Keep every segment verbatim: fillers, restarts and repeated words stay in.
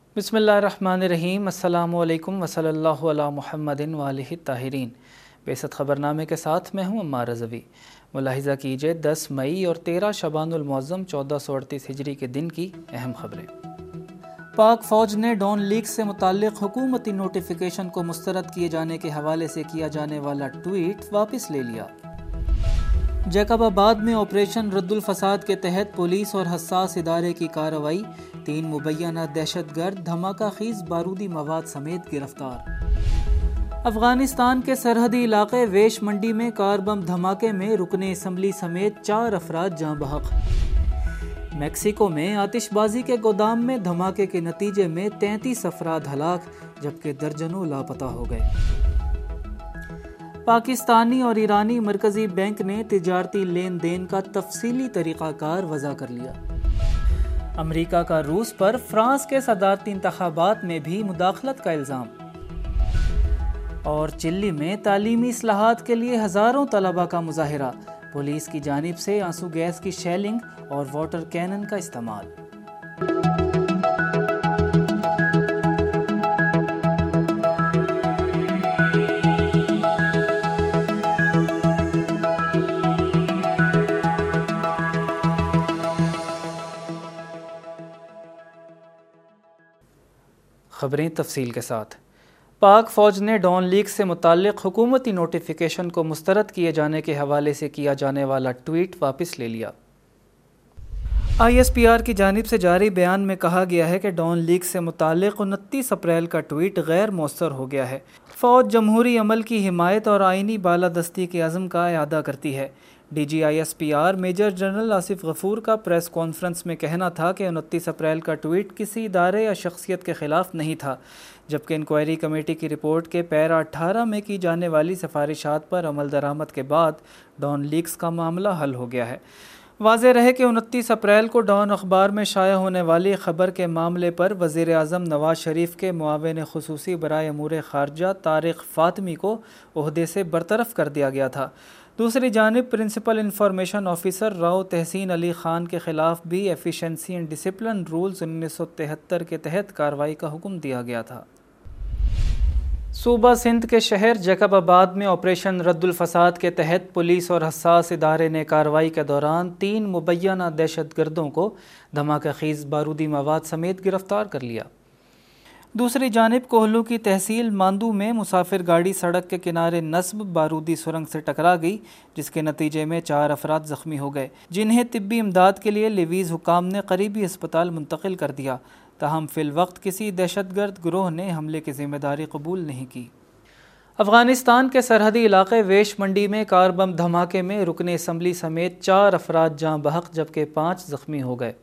بسم اللہ الرحمن الرحیم۔ السلام علیکم وصلی اللہ علی محمد وآلہ الطاہرین۔ بعثت خبرنامے کے ساتھ میں ہوں عمار رضوی۔ ملاحظہ کیجئے دس مئی اور تیرہ شعبان المعظم چودہ سو اڑتیس ہجری کے دن کی اہم خبریں۔ پاک فوج نے ڈون لیک سے متعلق حکومتی نوٹیفیکیشن کو مسترد کیے جانے کے حوالے سے کیا جانے والا ٹویٹ واپس لے لیا۔ جیکب آباد میں آپریشن رد الفساد کے تحت پولیس اور حساس ادارے کی کارروائی، تین مبینہ دہشت گرد دھماکہ خیز بارودی مواد سمیت گرفتار۔ افغانستان کے سرحدی علاقے ویش منڈی میں کار بم دھماکے میں رکن اسمبلی سمیت چار افراد جاں بحق۔ میکسیکو میں آتش بازی کے گودام میں دھماکے کے نتیجے میں تینتیس افراد ہلاک جبکہ درجنوں لاپتہ ہو گئے۔ پاکستانی اور ایرانی مرکزی بینک نے تجارتی لین دین کا تفصیلی طریقہ کار وضع کر لیا۔ امریکہ کا روس پر فرانس کے صدارتی انتخابات میں بھی مداخلت کا الزام۔ اور چلی میں تعلیمی اصلاحات کے لیے ہزاروں طلباء کا مظاہرہ، پولیس کی جانب سے آنسو گیس کی شیلنگ اور واٹر کینن کا استعمال۔ خبریں تفصیل کے ساتھ۔ پاک فوج نے ڈون لیک سے متعلق حکومتی نوٹیفیکیشن کو مسترد کیے جانے کے حوالے سے کیا جانے والا ٹویٹ واپس لے لیا۔ آئی ایس پی آر کی جانب سے جاری بیان میں کہا گیا ہے کہ ڈون لیک سے متعلق انتیس اپریل کا ٹویٹ غیر مؤثر ہو گیا ہے۔ فوج جمہوری عمل کی حمایت اور آئینی بالادستی کے عزم کا اعادہ کرتی ہے۔ D G I S P R major general Asif Ghafoor کا پریس کانفرنس میں کہنا تھا کہ انتیس اپریل کا ٹویٹ کسی ادارے یا شخصیت کے خلاف نہیں تھا، جبکہ انکوائری کمیٹی کی رپورٹ کے پیرا اٹھارہ میں کی جانے والی سفارشات پر عمل درآمد کے بعد ڈون لیکس کا معاملہ حل ہو گیا ہے۔ واضح رہے کہ انتیس اپریل کو ڈان اخبار میں شائع ہونے والی خبر کے معاملے پر وزیر اعظم نواز شریف کے معاون خصوصی برائے امور خارجہ طارق فاطمی کو عہدے سے برطرف کر دیا گیا تھا۔ دوسری جانب پرنسپل انفارمیشن آفیسر راؤ تحسین علی خان کے خلاف بھی ایفیشنسی اینڈ ڈسپلن رولز انیس سو تہتر کے تحت کارروائی کا حکم دیا گیا تھا۔ صوبہ سندھ کے شہر جیکب آباد میں آپریشن رد الفساد کے تحت پولیس اور حساس ادارے نے کارروائی کے دوران تین مبینہ دہشت گردوں کو دھماکہ خیز بارودی مواد سمیت گرفتار کر لیا۔ دوسری جانب کوہلو کی تحصیل ماندو میں مسافر گاڑی سڑک کے کنارے نصب بارودی سرنگ سے ٹکرا گئی، جس کے نتیجے میں چار افراد زخمی ہو گئے، جنہیں طبی امداد کے لیے لیویز حکام نے قریبی اسپتال منتقل کر دیا۔ تاہم فی الوقت کسی دہشت گرد گروہ نے حملے کی ذمہ داری قبول نہیں کی۔ افغانستان کے سرحدی علاقے ویش منڈی میں کار بم دھماکے میں رکن اسمبلی سمیت چار افراد جاں بحق جبکہ پانچ زخمی ہو گئے۔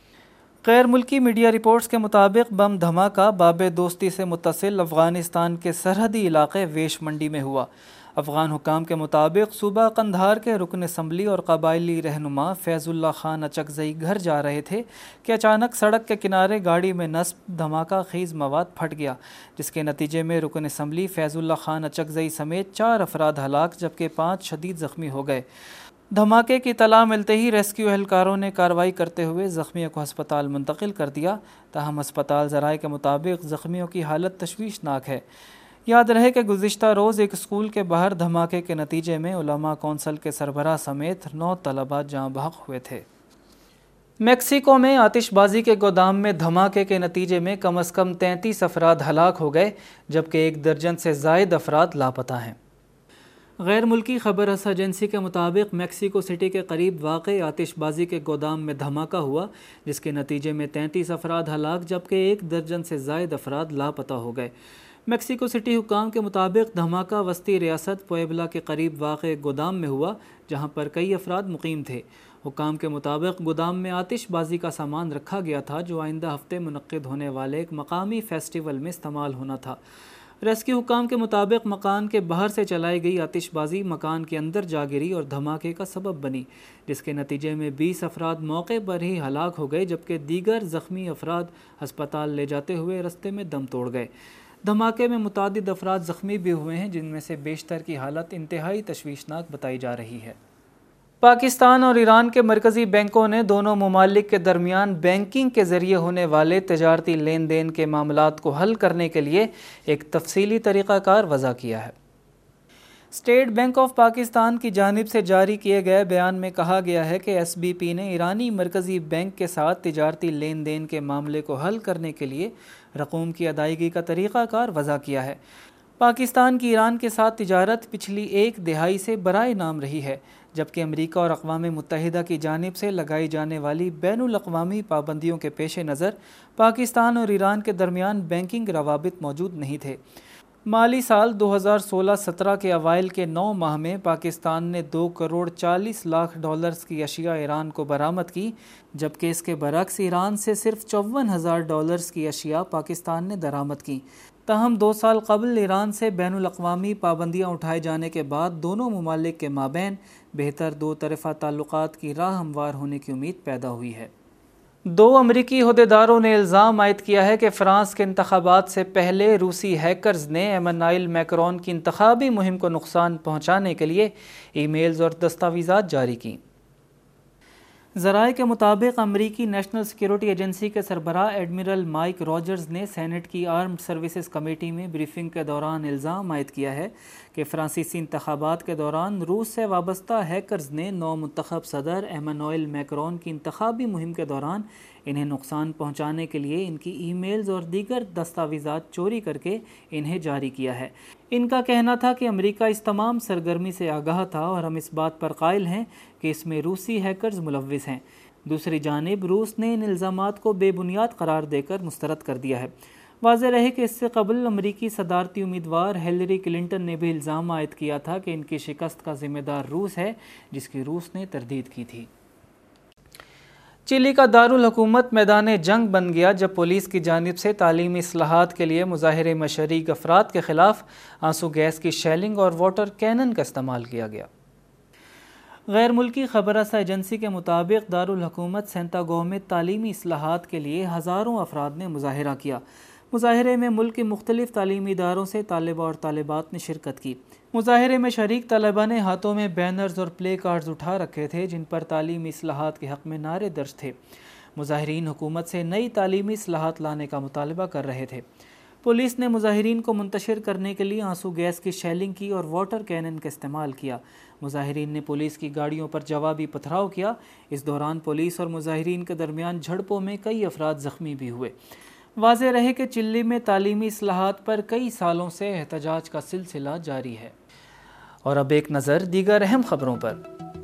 غیر ملکی میڈیا رپورٹس کے مطابق بم دھماکہ باب دوستی سے متصل افغانستان کے سرحدی علاقے ویش منڈی میں ہوا۔ افغان حکام کے مطابق صوبہ قندھار کے رکن اسمبلی اور قبائلی رہنما فیض اللہ خان اچکزئی گھر جا رہے تھے کہ اچانک سڑک کے کنارے گاڑی میں نصب دھماکہ خیز مواد پھٹ گیا، جس کے نتیجے میں رکن اسمبلی فیض اللہ خان اچکزئی سمیت چار افراد ہلاک جبکہ پانچ شدید زخمی ہو گئے۔ دھماکے کی اطلاع ملتے ہی ریسکیو اہلکاروں نے کارروائی کرتے ہوئے زخمیوں کو ہسپتال منتقل کر دیا، تاہم ہسپتال ذرائع کے مطابق زخمیوں کی حالت تشویشناک ہے۔ یاد رہے کہ گزشتہ روز ایک اسکول کے باہر دھماکے کے نتیجے میں علماء کونسل کے سربراہ سمیت نو طلباء جاں بحق ہوئے تھے۔ میکسیکو میں آتش بازی کے گودام میں دھماکے کے نتیجے میں کم از کم تینتیس افراد ہلاک ہو گئے جبکہ ایک درجن سے زائد افراد لاپتہ ہیں۔ غیر ملکی خبر رساں ایجنسی کے مطابق میکسیکو سٹی کے قریب واقع آتش بازی کے گودام میں دھماکہ ہوا، جس کے نتیجے میں تینتیس افراد ہلاک جبکہ ایک درجن سے زائد افراد لاپتہ ہو گئے۔ میکسیکو سٹی حکام کے مطابق دھماکہ وسطی ریاست پویبلا کے قریب واقع گودام میں ہوا، جہاں پر کئی افراد مقیم تھے۔ حکام کے مطابق گودام میں آتش بازی کا سامان رکھا گیا تھا جو آئندہ ہفتے منعقد ہونے والے ایک مقامی فیسٹیول میں استعمال ہونا تھا۔ ریسکیو حکام کے مطابق مکان کے باہر سے چلائی گئی آتش بازی مکان کے اندر جا گری اور دھماکے کا سبب بنی، جس کے نتیجے میں بیس افراد موقع پر ہی ہلاک ہو گئے جبکہ دیگر زخمی افراد ہسپتال لے جاتے ہوئے رستے میں دم توڑ گئے۔ دھماکے میں متعدد افراد زخمی بھی ہوئے ہیں، جن میں سے بیشتر کی حالت انتہائی تشویشناک بتائی جا رہی ہے۔ پاکستان اور ایران کے مرکزی بینکوں نے دونوں ممالک کے درمیان بینکنگ کے ذریعے ہونے والے تجارتی لین دین کے معاملات کو حل کرنے کے لیے ایک تفصیلی طریقہ کار وضع کیا ہے۔ اسٹیٹ بینک آف پاکستان کی جانب سے جاری کیے گئے بیان میں کہا گیا ہے کہ ایس بی پی نے ایرانی مرکزی بینک کے ساتھ تجارتی لین دین کے معاملے کو حل کرنے کے لیے رقوم کی ادائیگی کا طریقہ کار وضع کیا ہے۔ پاکستان کی ایران کے ساتھ تجارت پچھلی ایک دہائی سے برائے نام رہی ہے، جبکہ امریکہ اور اقوام متحدہ کی جانب سے لگائی جانے والی بین الاقوامی پابندیوں کے پیش نظر پاکستان اور ایران کے درمیان بینکنگ روابط موجود نہیں تھے۔ مالی سال دو ہزار سولہ سترہ کے اوائل کے نو ماہ میں پاکستان نے دو کروڑ چالیس لاکھ ڈالرز کی اشیاء ایران کو برآمد کی، جبکہ اس کے برعکس ایران سے صرف چون ہزار ڈالرز کی اشیاء پاکستان نے درآمد کی۔ تاہم دو سال قبل ایران سے بین الاقوامی پابندیاں اٹھائے جانے کے بعد دونوں ممالک کے مابین بہتر دو طرفہ تعلقات کی راہ ہموار ہونے کی امید پیدا ہوئی ہے۔ دو امریکی عہدیداروں نے الزام عائد کیا ہے کہ فرانس کے انتخابات سے پہلے روسی ہیکرز نے ایمانوئل میکرون کی انتخابی مہم کو نقصان پہنچانے کے لیے ای میلز اور دستاویزات جاری کی۔ ذرائع کے مطابق امریکی نیشنل سیکیورٹی ایجنسی کے سربراہ ایڈمرل مائک راجرز نے سینٹ کی آرمڈ سروسز کمیٹی میں بریفنگ کے دوران الزام عائد کیا ہے کہ فرانسیسی انتخابات کے دوران روس سے وابستہ ہیکرز نے نو منتخب صدر ایمانوئل میکرون کی انتخابی مہم کے دوران انہیں نقصان پہنچانے کے لیے ان کی ای میلز اور دیگر دستاویزات چوری کر کے انہیں جاری کیا ہے۔ ان کا کہنا تھا کہ امریکہ اس تمام سرگرمی سے آگاہ تھا اور ہم اس بات پر قائل ہیں کہ اس میں روسی ہیکرز ملوث ہیں۔ دوسری جانب روس نے ان الزامات کو بے بنیاد قرار دے کر مسترد کر دیا ہے۔ واضح رہے کہ اس سے قبل امریکی صدارتی امیدوار ہیلری کلنٹن نے بھی الزام عائد کیا تھا کہ ان کی شکست کا ذمہ دار روس ہے، جس کی روس نے تردید کی تھی۔ چلی کا دارالحکومت میدان جنگ بن گیا جب پولیس کی جانب سے تعلیمی اصلاحات کے لیے مظاہرے میں شریک افراد کے خلاف آنسو گیس کی شیلنگ اور واٹر کینن کا استعمال کیا گیا۔ غیر ملکی خبر رساں ایجنسی کے مطابق دارالحکومت سینتاگو میں تعلیمی اصلاحات کے لیے ہزاروں افراد نے مظاہرہ کیا۔ مظاہرے میں ملک کے مختلف تعلیمی اداروں سے طالبہ اور طالبات نے شرکت کی۔ مظاہرے میں شریک طلبہ نے ہاتھوں میں بینرز اور پلے کارڈز اٹھا رکھے تھے جن پر تعلیمی اصلاحات کے حق میں نعرے درج تھے۔ مظاہرین حکومت سے نئی تعلیمی اصلاحات لانے کا مطالبہ کر رہے تھے۔ پولیس نے مظاہرین کو منتشر کرنے کے لیے آنسو گیس کی شیلنگ کی اور واٹر کینن کا استعمال کیا۔ مظاہرین نے پولیس کی گاڑیوں پر جوابی پتھراؤ کیا۔ اس دوران پولیس اور مظاہرین کے درمیان جھڑپوں میں کئی افراد زخمی بھی ہوئے۔ واضح رہے کہ چلی میں تعلیمی اصلاحات پر کئی سالوں سے احتجاج کا سلسلہ جاری ہے۔ اور اب ایک نظر دیگر اہم خبروں پر۔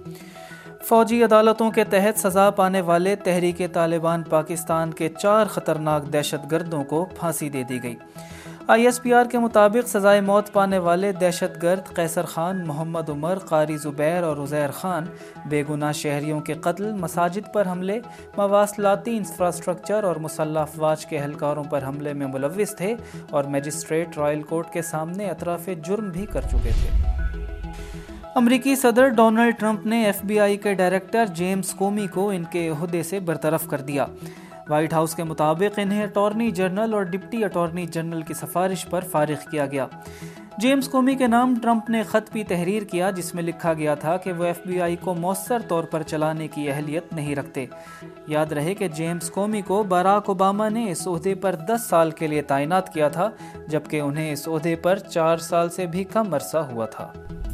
فوجی عدالتوں کے تحت سزا پانے والے تحریک طالبان پاکستان کے چار خطرناک دہشت گردوں کو پھانسی دے دی گئی۔ آئی ایس پی آر کے مطابق سزائے موت پانے والے دہشت گرد قیصر خان، محمد عمر، قاری زبیر اور عزیر خان بے گناہ شہریوں کے قتل، مساجد پر حملے، مواصلاتی انفراسٹرکچر اور مسلح افواج کے اہلکاروں پر حملے میں ملوث تھے اور میجسٹریٹ رائل کورٹ کے سامنے اعتراف جرم بھی کر چکے تھے۔ امریکی صدر ڈونلڈ ٹرمپ نے ایف بی آئی کے ڈائریکٹر جیمز کومی کو ان کے عہدے سے برطرف کر دیا۔ وائٹ ہاؤس کے مطابق انہیں اٹارنی جنرل اور ڈپٹی اٹارنی جنرل کی سفارش پر فارغ کیا گیا۔ جیمز کومی کے نام ٹرمپ نے خط بھی تحریر کیا جس میں لکھا گیا تھا کہ وہ ایف بی آئی کو مؤثر طور پر چلانے کی اہلیت نہیں رکھتے۔ یاد رہے کہ جیمز کومی کو باراک اوباما نے اس عہدے پر دس سال کے لیے تعینات کیا تھا، جبکہ انہیں اس عہدے پر چار سال سے بھی کم عرصہ ہوا تھا۔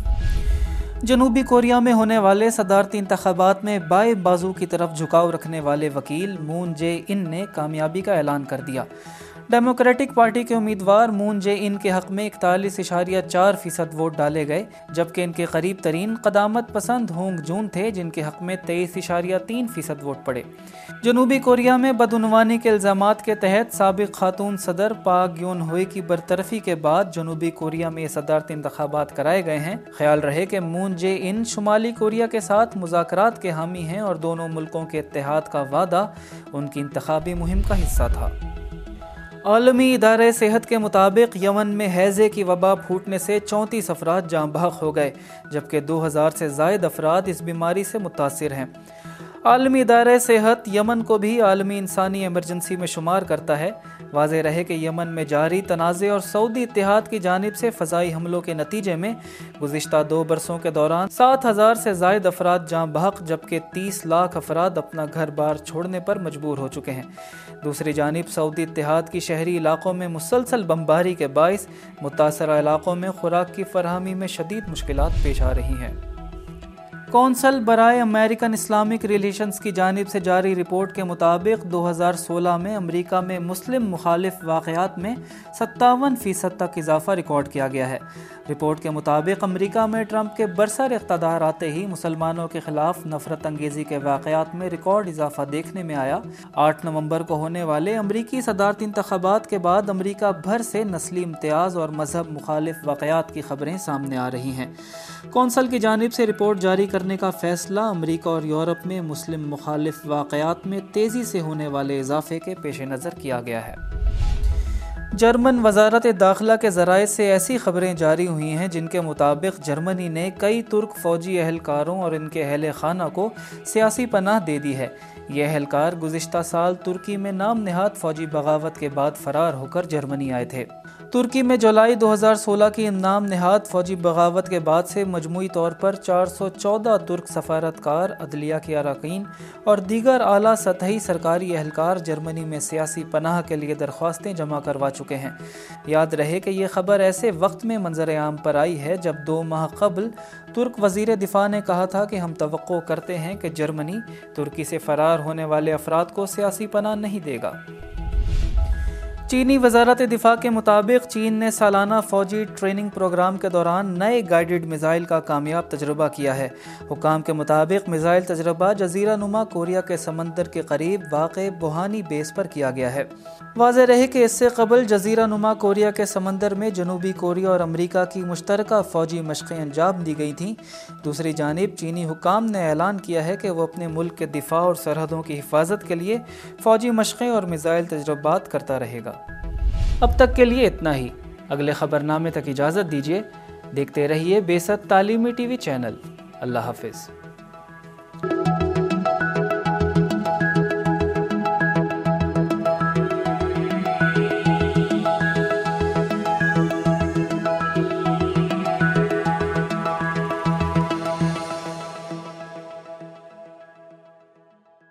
جنوبی کوریا میں ہونے والے صدارتی انتخابات میں بائیں بازو کی طرف جھکاؤ رکھنے والے وکیل مون جے ان نے کامیابی کا اعلان کر دیا۔ ڈیموکریٹک پارٹی کے امیدوار مون جے ان کے حق میں اکتالیس اشاریہ چار فیصد ووٹ ڈالے گئے، جبکہ ان کے قریب ترین قدامت پسند ہونگ جون تھے جن کے حق میں تیئیس اشاریہ تین فیصد ووٹ پڑے۔ جنوبی کوریا میں بدعنوانی کے الزامات کے تحت سابق خاتون صدر پاک گیون ہوئی کی برطرفی کے بعد جنوبی کوریا میں صدارتی انتخابات کرائے گئے ہیں۔ خیال رہے کہ مون جے ان شمالی کوریا کے ساتھ مذاکرات کے حامی ہیں اور دونوں ملکوں کے اتحاد کا وعدہ ان کی انتخابی مہم کا حصہ تھا۔ عالمی ادارہ صحت کے مطابق یمن میں ہیضے کی وبا پھوٹنے سے چونتیس افراد جاں بحق ہو گئے، جبکہ دو ہزار سے زائد افراد اس بیماری سے متاثر ہیں۔ عالمی ادارہ صحت یمن کو بھی عالمی انسانی ایمرجنسی میں شمار کرتا ہے۔ واضح رہے کہ یمن میں جاری تنازع اور سعودی اتحاد کی جانب سے فضائی حملوں کے نتیجے میں گزشتہ دو برسوں کے دوران سات ہزار سے زائد افراد جاں بحق جبکہ تیس لاکھ افراد اپنا گھر بار چھوڑنے پر مجبور ہو چکے ہیں۔ دوسری جانب سعودی اتحاد کی شہری علاقوں میں مسلسل بمباری کے باعث متاثرہ علاقوں میں خوراک کی فراہمی میں شدید مشکلات پیش آ رہی ہیں۔ کونسل برائے امریکن اسلامک ریلیشنز کی جانب سے جاری رپورٹ کے مطابق دو ہزار سولہ میں امریکہ میں مسلم مخالف واقعات میں ستاون فیصد تک اضافہ ریکارڈ کیا گیا ہے۔ رپورٹ کے مطابق امریکہ میں ٹرمپ کے برسر اقتدار آتے ہی مسلمانوں کے خلاف نفرت انگیزی کے واقعات میں ریکارڈ اضافہ دیکھنے میں آیا۔ آٹھ نومبر کو ہونے والے امریکی صدارتی انتخابات کے بعد امریکہ بھر سے نسلی امتیاز اور مذہب مخالف واقعات کی خبریں سامنے آ رہی ہیں۔ کونسل کی جانب سے رپورٹ جاری کرنے کا فیصلہ امریکہ اور یورپ میں مسلم مخالف واقعات میں تیزی سے ہونے والے اضافے کے پیش نظر کیا گیا ہے۔ جرمن وزارت داخلہ کے ذرائع سے ایسی خبریں جاری ہوئی ہیں جن کے مطابق جرمنی نے کئی ترک فوجی اہلکاروں اور ان کے اہل خانہ کو سیاسی پناہ دے دی ہے۔ یہ اہلکار گزشتہ سال ترکی میں نام نہاد فوجی بغاوت کے بعد فرار ہو کر جرمنی آئے تھے۔ ترکی میں جولائی دو ہزار سولہ کی نام نہاد فوجی بغاوت کے بعد سے مجموعی طور پر چار سو چودہ ترک سفارتکار، عدلیہ کے اراکین اور دیگر اعلیٰ سطحی سرکاری اہلکار جرمنی میں سیاسی پناہ کے لیے درخواستیں جمع کروا چکے ہیں۔ یاد رہے کہ یہ خبر ایسے وقت میں منظر عام پر آئی ہے جب دو ماہ قبل ترک وزیر دفاع نے کہا تھا کہ ہم توقع کرتے ہیں کہ جرمنی ترکی سے فرار ہونے والے افراد کو سیاسی پناہ نہیں دے گا۔ چینی وزارت دفاع کے مطابق چین نے سالانہ فوجی ٹریننگ پروگرام کے دوران نئے گائیڈڈ میزائل کا کامیاب تجربہ کیا ہے۔ حکام کے مطابق میزائل تجربہ جزیرہ نما کوریا کے سمندر کے قریب واقع بوہانی بیس پر کیا گیا ہے۔ واضح رہے کہ اس سے قبل جزیرہ نما کوریا کے سمندر میں جنوبی کوریا اور امریکہ کی مشترکہ فوجی مشقیں انجام دی گئی تھیں۔ دوسری جانب چینی حکام نے اعلان کیا ہے کہ وہ اپنے ملک کے دفاع اور سرحدوں کی حفاظت کے لیے فوجی مشقیں اور میزائل تجربات کرتا رہے گا۔ اب تک کے لیے اتنا ہی۔ اگلے خبرنامے تک اجازت دیجیے۔ دیکھتے رہیے بیست تعلیمی ٹی وی چینل۔ اللہ حافظ۔